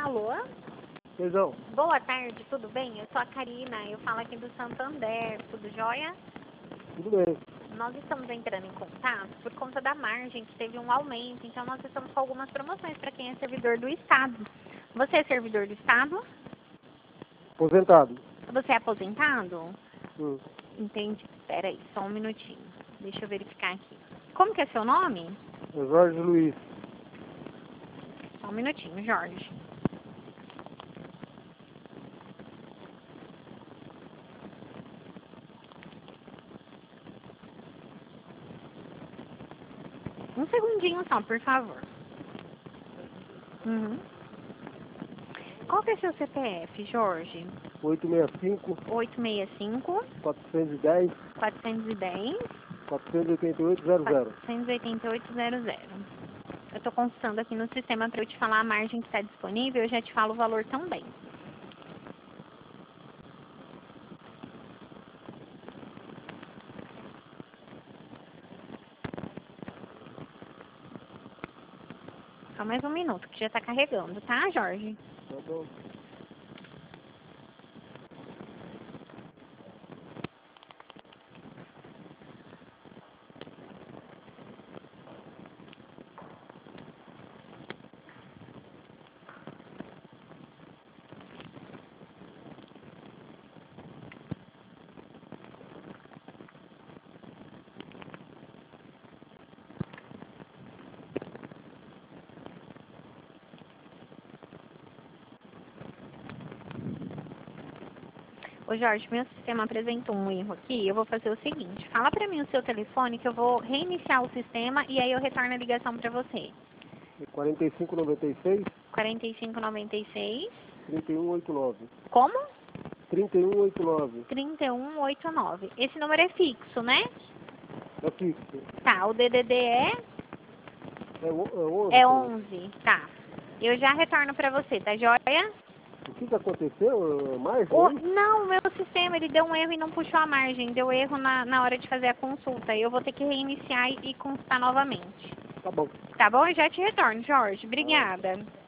Alô? Feijão. Boa tarde, tudo bem? Eu sou a Karina, eu falo aqui do Santander, tudo jóia? Tudo bem. Nós estamos entrando em contato por conta da margem, que teve um aumento, então nós estamos com algumas promoções para quem é servidor do Estado. Você é servidor do Estado? Aposentado. Você é aposentado? Entendi. Espera aí, só um minutinho. Deixa eu verificar aqui. Como que é seu nome? É Jorge Luiz. Só um minutinho, Jorge. Um segundinho só, por favor. Qual que é seu CPF, Jorge? 865 865 410 410 48800. 48800. Eu estou consultando aqui no sistema para eu te falar a margem que está disponível, eu já te falo o valor também. Só mais um minuto, que já está carregando, tá, Jorge? Tá bom. Ô Jorge, meu sistema apresentou um erro aqui, eu vou fazer o seguinte, fala para mim o seu telefone que eu vou reiniciar o sistema e aí eu retorno a ligação para você. 4596 4596 3189. Como? 3189. 3189. Esse número é fixo, né? É fixo. Tá, o DDD é? É 11. É 11, tá. Eu já retorno pra você, tá joia? O que aconteceu? Mais? Não, o meu sistema, ele deu um erro e não puxou a margem. Deu erro na hora de fazer a consulta. Eu vou ter que reiniciar e consultar novamente. Tá bom. Tá bom? Eu já te retorno, Jorge. Obrigada.